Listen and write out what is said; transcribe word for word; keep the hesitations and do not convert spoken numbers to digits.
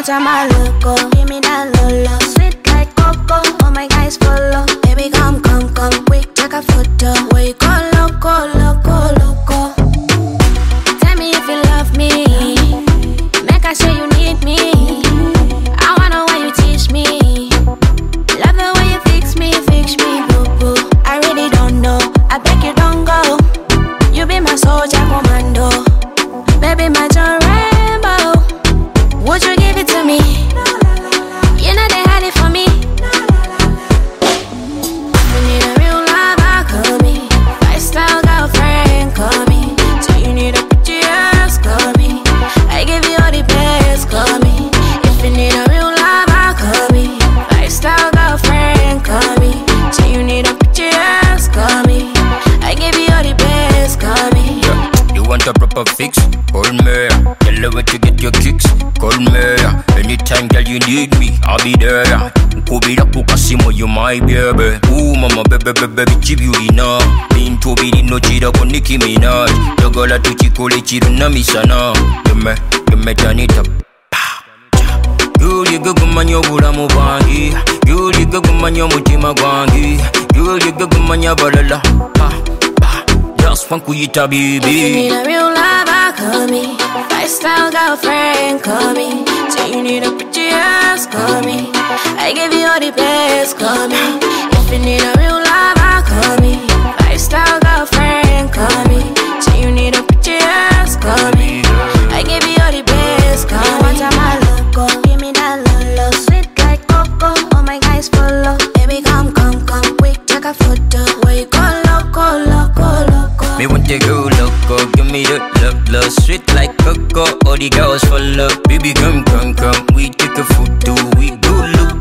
want a my loco, give me that lolo. Sweet like cocoa, all my guys follow. Baby, come, come, come, quick, take a photo. Where you go, loco, loco, loco. Tell me if you love me, make I say you need me. I wanna why you teach me. Love the way you fix me, fix me, boo boo. I really don't know, I beg you don't go. You be my soldier commando, baby my John Rambo. Would you give it to me? You know they had it for me. You need a real lover, call me. Lifestyle girlfriend, call me. So you need a pretty ass, call me. I give you all the best, call me. If you need a real lover, call me. Lifestyle girlfriend, call me. So you need a pretty ass, call me. I give you all the best, call me. Yeah, you want a proper fix? Call me. Tell her where to get your kicks. Call me. Anytime, girl, you need me, I'll be there. Kubira kukasimo, you my baby. Ooh, mama, baby, baby, baby, chibi na. Minto biri no chira ko Nicki Minaj. Jagala tuchikole chiru na misana. Gimme, gimme, turn it up. Yuli gugumanya bulamu bwangi. Yuli gugumanya mutima gwangi. Yuli gugumanya balala. Just want kuyita baby. If you need a real lover, call me. Lifestyle girlfriend, call me. So you need a pretty ass, call me. I give you all the best, call me. If you need a real lover, call me. Lifestyle girlfriend, call me. So you need a pretty ass, call me. I give you all the best, call me. You want a my loco, give me that lolo. Sweet like cocoa, all my guys follow. Baby, come, come, come, quick, take a photo. Where you go, loco, loco, loco. Me want to go loco, give me the love, love. Sweet like cocoa, all the girls follow. Baby, come, come, come, we take a photo. We go loco.